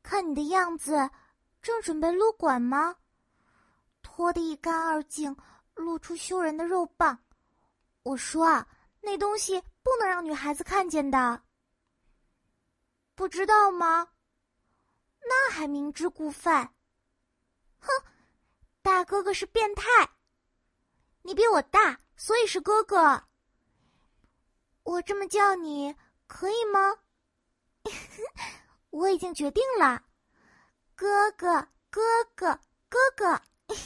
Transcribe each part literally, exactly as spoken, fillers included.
看你的样子，正准备撸管吗？脱得一干二净，露出羞人的肉棒。我说啊，那东西不能让女孩子看见的。不知道吗？那还明知故犯。哼，大哥哥是变态。你比我大，所以是哥哥。我这么叫你可以吗？我已经决定了，哥哥，哥哥，哥哥。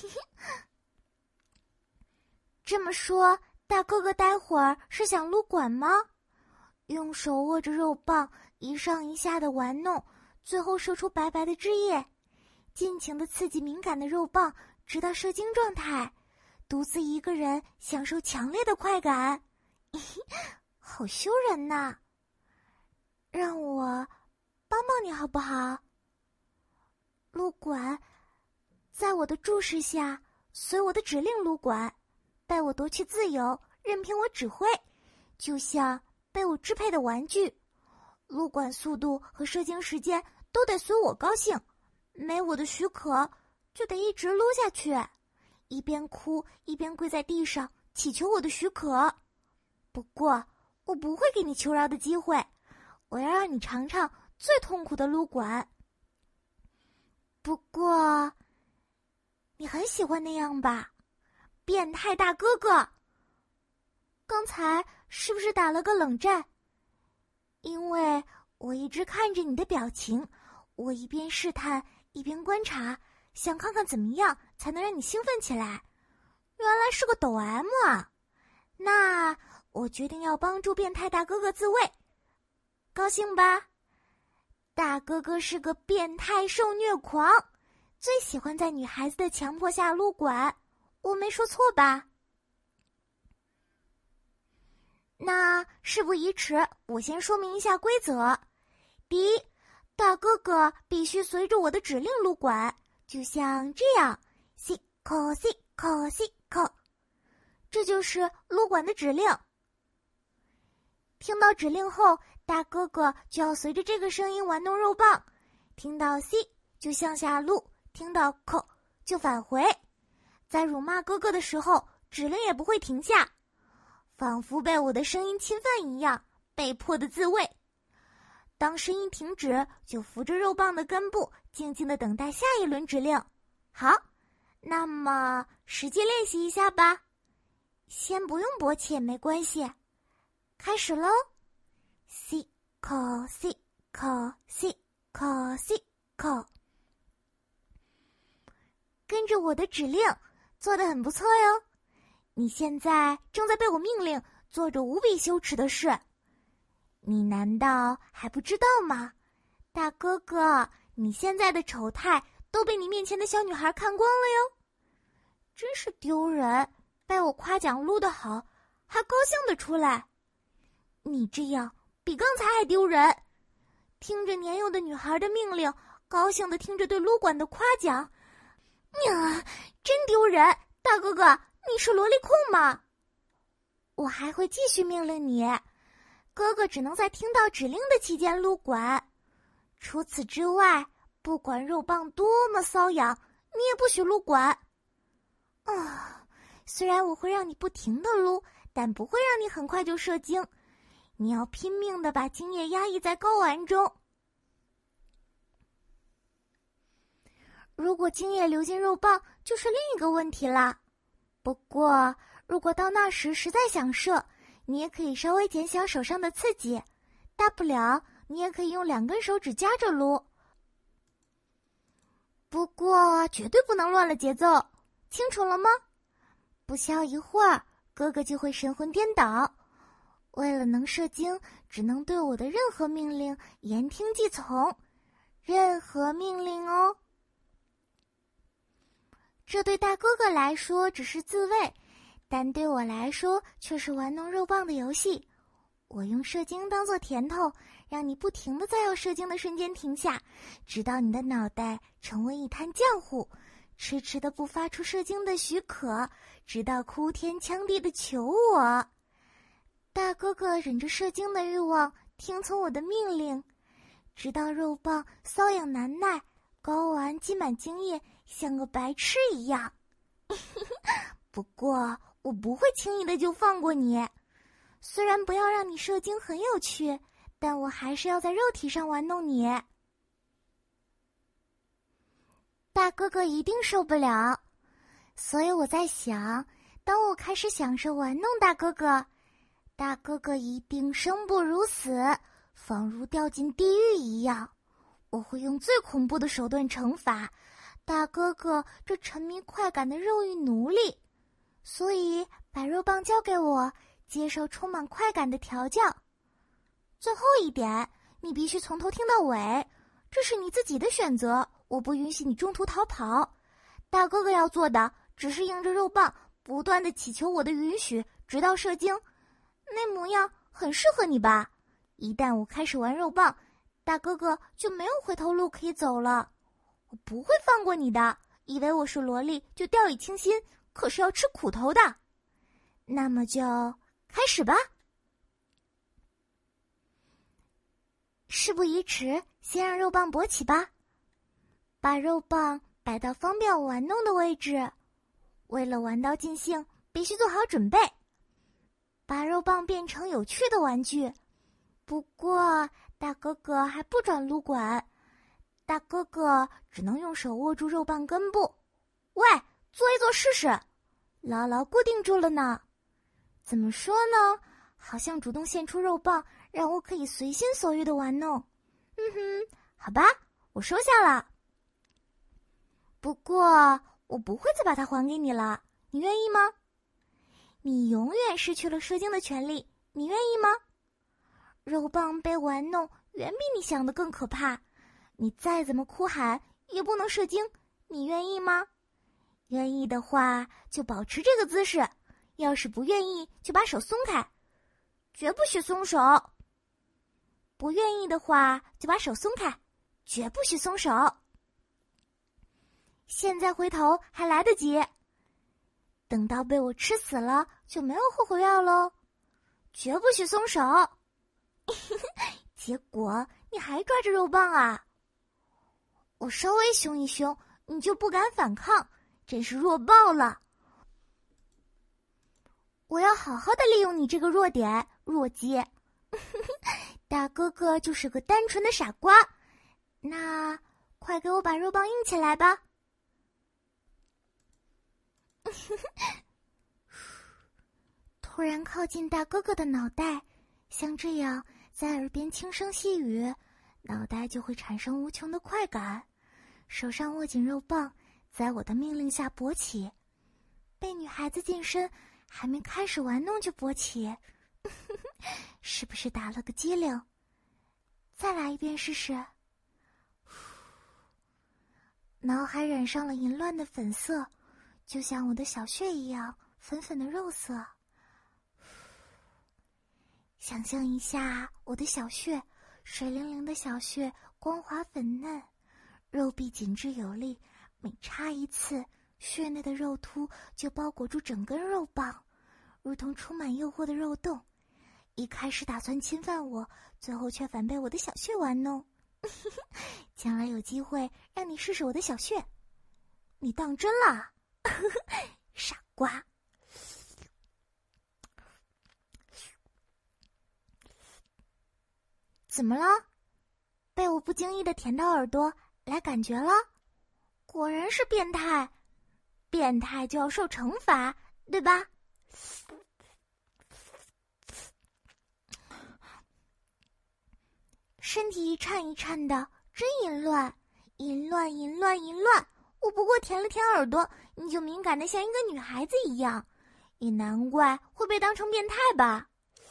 这么说，大哥哥待会儿是想撸管吗？用手握着肉棒，一上一下的玩弄，最后射出白白的汁液，尽情的刺激敏感的肉棒，直到射精状态，独自一个人享受强烈的快感。好羞人呐！让我帮帮你好不好？撸管，在我的注视下，随我的指令撸管，被我夺去自由，任凭我指挥，就像被我支配的玩具。撸管速度和射精时间都得随我高兴，没我的许可，就得一直撸下去，一边哭一边跪在地上祈求我的许可。不过，我不会给你求饶的机会，我要让你尝尝最痛苦的撸管。不过，你很喜欢那样吧，变态大哥哥？刚才是不是打了个冷战？因为我一直看着你的表情，我一边试探一边观察，想看看怎么样才能让你兴奋起来。原来是个抖 M 啊！那我决定要帮助变态大哥哥自卫，高兴吧？大哥哥是个变态受虐狂，最喜欢在女孩子的强迫下撸管，我没说错吧？那事不宜迟，我先说明一下规则。第一，大哥哥必须随着我的指令撸管，就像这样 ，C C C C C C， 这就是撸管的指令。听到指令后，大哥哥就要随着这个声音玩弄肉棒，听到 C 就向下撸，听到 C 就返回。在辱骂哥哥的时候，指令也不会停下，仿佛被我的声音侵犯一样，被迫的自卫。当声音停止，就扶着肉棒的根部，静静的等待下一轮指令。好，那么实际练习一下吧。先不用勃起也没关系。开始喽 ！C C C C C C C， 跟着我的指令，做得很不错哟。你现在正在被我命令做着无比羞耻的事，你难道还不知道吗？大哥哥，你现在的丑态都被你面前的小女孩看光了哟，真是丢人！被我夸奖撸得好，还高兴得出来。你这样比刚才还丢人，听着年幼的女孩的命令，高兴地听着对撸管的夸奖，呀，真丢人！大哥哥，你是萝莉控吗？我还会继续命令你，哥哥只能在听到指令的期间撸管，除此之外，不管肉棒多么瘙痒，你也不许撸管。啊，虽然我会让你不停地撸，但不会让你很快就射精。你要拼命地把精液压抑在睾丸中。如果精液流进肉棒，就是另一个问题了。不过，如果到那时实在想射，你也可以稍微减小手上的刺激，大不了你也可以用两根手指夹着撸。不过，绝对不能乱了节奏，清楚了吗？不消一会儿，哥哥就会神魂颠倒。为了能射精，只能对我的任何命令言听计从，任何命令哦。这对大哥哥来说只是自慰，但对我来说却是玩弄肉棒的游戏。我用射精当作甜头，让你不停地在要射精的瞬间停下，直到你的脑袋成为一滩浆糊，迟迟的不发出射精的许可，直到哭天抢地的求我。大哥哥忍着射精的欲望，听从我的命令， 直到肉棒瘙痒难耐，睾丸积满精液，像个白痴一样。不过我不会轻易的就放过你，虽然不要让你射精很有趣，但我还是要在肉体上玩弄你。大哥哥一定受不了，所以我在想，当我开始享受玩弄大哥哥，大哥哥一定生不如死，仿如掉进地狱一样。我会用最恐怖的手段惩罚大哥哥这沉迷快感的肉欲奴隶。所以把肉棒交给我，接受充满快感的调教。最后一点，你必须从头听到尾，这是你自己的选择，我不允许你中途逃跑。大哥哥要做的只是硬着肉棒不断地祈求我的允许，直到射精。那模样很适合你吧？一旦我开始玩肉棒，大哥哥就没有回头路可以走了。我不会放过你的，以为我是萝莉就掉以轻心，可是要吃苦头的。那么就开始吧。事不宜迟，先让肉棒勃起吧。把肉棒摆到方便我玩弄的位置。为了玩到尽兴，必须做好准备。把肉棒变成有趣的玩具。不过大哥哥还不转撸管，大哥哥只能用手握住肉棒根部。喂，做一做试试。牢牢固定住了呢。怎么说呢？好像主动献出肉棒，让我可以随心所欲的玩弄。嗯哼，好吧，我收下了。不过我不会再把它还给你了，你愿意吗？你永远失去了射精的权利，你愿意吗？肉棒被玩弄远比你想的更可怕，你再怎么哭喊也不能射精，你愿意吗？愿意的话就保持这个姿势，要是不愿意就把手松开，绝不许松手。不愿意的话就把手松开，绝不许松手。现在回头还来得及，等到被我吃死了就没有后悔药喽，绝不许松手。结果你还抓着肉棒啊！我稍微凶一凶你就不敢反抗，真是弱爆了。我要好好的利用你这个弱点，弱鸡。大哥哥就是个单纯的傻瓜，那快给我把肉棒硬起来吧。突然靠近大哥哥的脑袋，像这样在耳边轻声细语，脑袋就会产生无穷的快感。手上握紧肉棒，在我的命令下勃起。被女孩子近身，还没开始玩弄就勃起，是不是打了个激灵？再来一遍试试。脑海染上了淫乱的粉色，就像我的小穴一样粉粉的肉色。想象一下我的小穴，水灵灵的小穴，光滑粉嫩，肉壁紧致有力，每插一次，穴内的肉凸就包裹住整根肉棒，如同充满诱惑的肉洞。一开始打算侵犯我，最后却反被我的小穴玩弄。将来有机会让你试试我的小穴，你当真了？傻瓜。怎么了？被我不经意的舔到耳朵来感觉了？果然是变态，变态就要受惩罚，对吧？身体一颤一颤的，真淫乱，淫乱，淫乱，淫乱！我不过舔了舔耳朵，你就敏感的像一个女孩子一样，也难怪会被当成变态吧？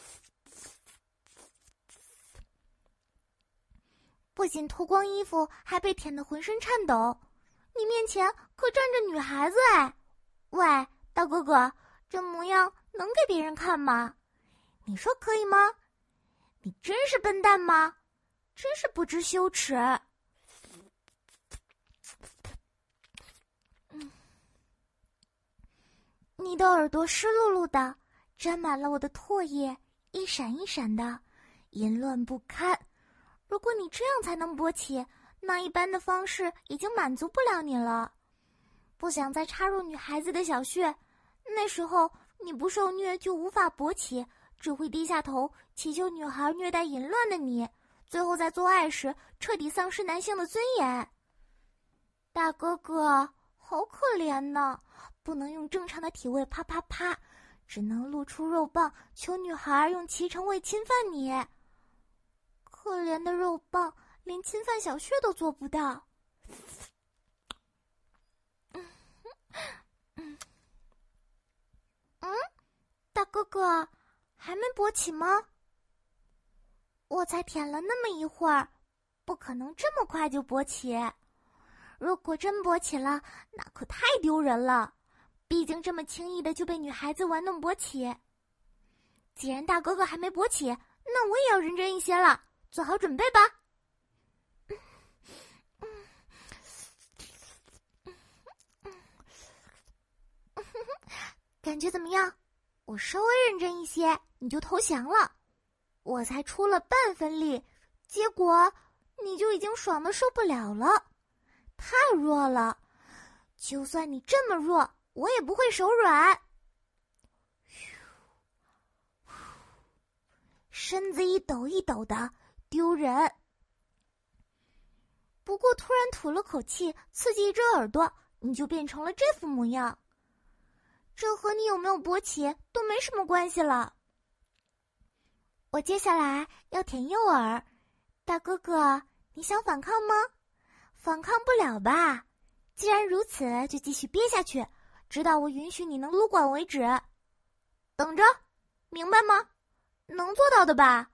不仅脱光衣服，还被舔得浑身颤抖。你面前可站着女孩子哎！喂，大哥哥，这模样能给别人看吗？你说可以吗？你真是笨蛋吗？真是不知羞耻。嗯，你的耳朵湿漉漉的，沾满了我的唾液，一闪一闪的，淫乱不堪。 如果你这样才能勃起，那一般的方式已经满足不了你了。不想再插入女孩子的小穴，那时候你不受虐就无法勃起，只会低下头祈求女孩虐待淫乱的你，最后在做爱时彻底丧失男性的尊严。大哥哥，好可怜呢，不能用正常的体位啪啪啪，只能露出肉棒求女孩用其成位侵犯你。可怜的肉棒连侵犯小穴都做不到。嗯，大哥哥，还没勃起吗？我才舔了那么一会儿，不可能这么快就勃起。如果真勃起了，那可太丢人了，毕竟这么轻易的就被女孩子玩弄勃起。既然大哥哥还没勃起，那我也要认真一些了，做好准备吧。感觉怎么样？我稍微认真一些，你就投降了。我才出了半分力，结果你就已经爽得受不了了，太弱了。就算你这么弱，我也不会手软。身子一抖一抖的，丢人。不过突然吐了口气，刺激一只耳朵，你就变成了这副模样。这和你有没有勃起都没什么关系了。我接下来要舔右耳，大哥哥，你想反抗吗？反抗不了吧？既然如此，就继续憋下去，直到我允许你能撸管为止。等着，明白吗？能做到的吧？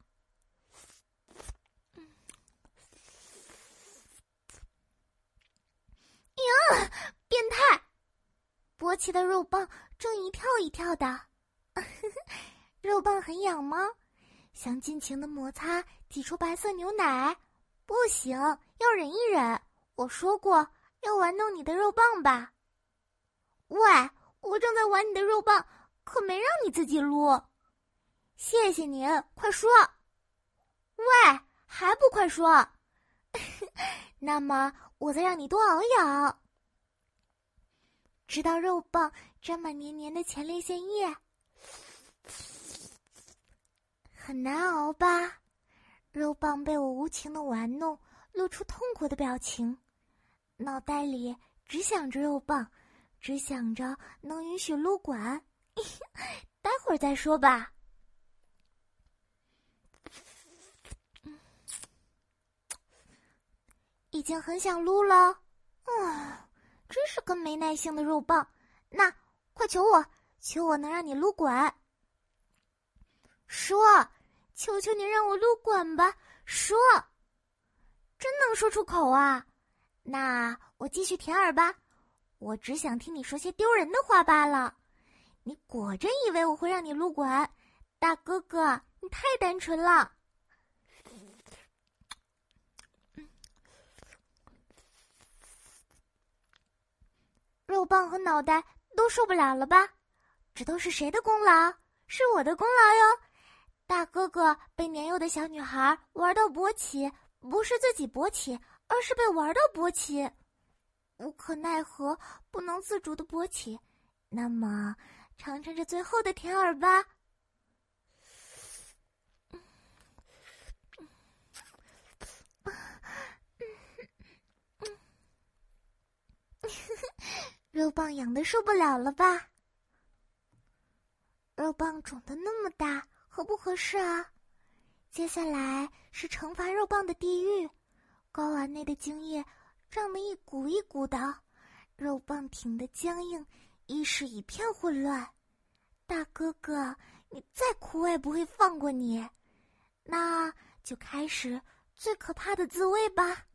呀，变态！勃起的肉棒正一跳一跳的。肉棒很痒吗？想尽情的摩擦挤出白色牛奶？不行，要忍一忍。我说过要玩弄你的肉棒吧。喂，我正在玩你的肉棒，可没让你自己撸。谢谢您，快说。喂，还不快说？那么我再让你多熬一熬，直到肉棒沾满黏黏的前列腺液。很难熬吧？肉棒被我无情的玩弄，露出痛苦的表情，脑袋里只想着肉棒，只想着能允许撸管。待会儿再说吧。已经很想撸了，嗯，真是个没耐性的肉棒。那快求我，求我能让你撸管。说，求求你让我撸管吧，说。真能说出口啊？那我继续舔耳吧，我只想听你说些丢人的话罢了。你果真以为我会让你撸管？大哥哥，你太单纯了。肉棒和脑袋都受不了了吧？这都是谁的功劳？是我的功劳哟！大哥哥被年幼的小女孩玩到勃起，不是自己勃起，而是被玩到勃起，无可奈何，不能自主的勃起。那么，尝尝这最后的甜耳吧。肉棒痒得受不了了吧？肉棒肿得那么大，合不合适啊？接下来是惩罚肉棒的地狱，睾丸内的精液胀得一股一股的，肉棒挺得僵硬，意识一片混乱。大哥哥，你再哭我也不会放过你。那就开始最可怕的自慰吧。